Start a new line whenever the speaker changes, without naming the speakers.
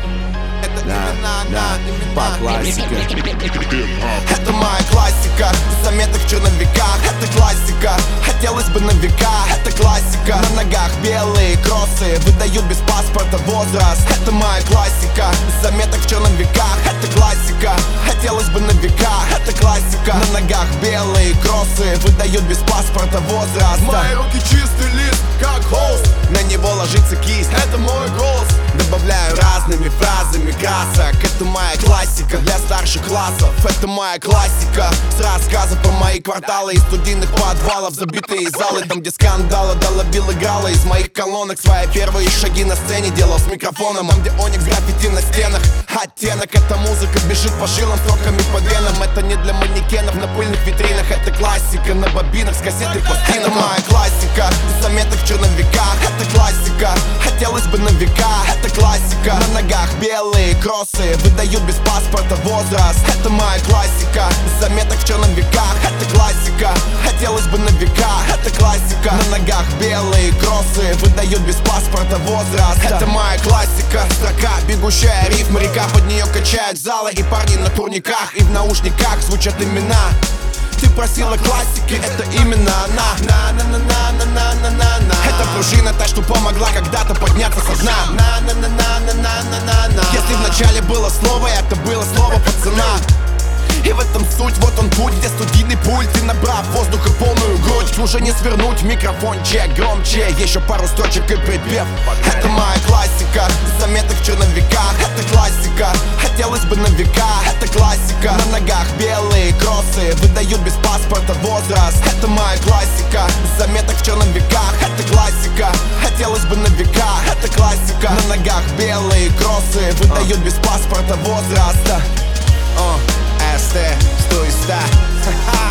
Это
по классике.
Это моя классика, заметок в черновиках. Это классика, хотелось бы на века. Это классика, на ногах белые кроссы выдают без паспорта возраст. Это моя классика, заметок в черновиках. Это классика, хотелось бы на века. Это классика, на ногах белые кроссы выдают без паспорта возраст.
Мои руки чистый лист, как холст,
на него ложится кисть.
это мой голос.
Добавляю разными фразами красок. Это моя классика для старших классов. Это моя классика с рассказов про мои кварталы и студийных подвалов. Забитые залы, там где скандалы долобил играла из моих колонок. Свои первые шаги на сцене делал с микрофоном. Там где оникс, граффити на стенах. Оттенок, эта музыка бежит по жилам, строками по венам. Это не для манекенов на пыльных витринах. Это классика на бобинах с кассеты пластинок. Это моя классика, заметок в черновиках. Это классика, хотелось бы на века. Это классика, на ногах белые кроссы выдают без паспорта возраст. Это моя классика, заметок в черновиках. Это классика, хотелось бы на века. Это классика, на ногах белые кроссы выдают без паспорта возраст. Это моя классика, строка, бегущая рифм, река, под нее качают залы. И парни на турниках, и в наушниках звучат имена. Ты просила классики, это именно она. Это пружина, та, что помогла когда-то подняться со дна. Если вначале было слово, это было слово пацана. И в этом суть, вот он путь, где студийный пульт. И набрав воздуха полную грудь, уже не свернуть микрофончик громче. Еще пару строчек и припев. Это моя классика, заметок в черновиках. Это классика, хотелось бы на века. Это классика, на ногах белые кроссы выдают без паспорта возраст. Это моя классика, заметок в черновиках. Это классика, хотелось бы на века. Это классика, на ногах белые кроссы выдают без паспорта возраста. СТ, 100 и 100.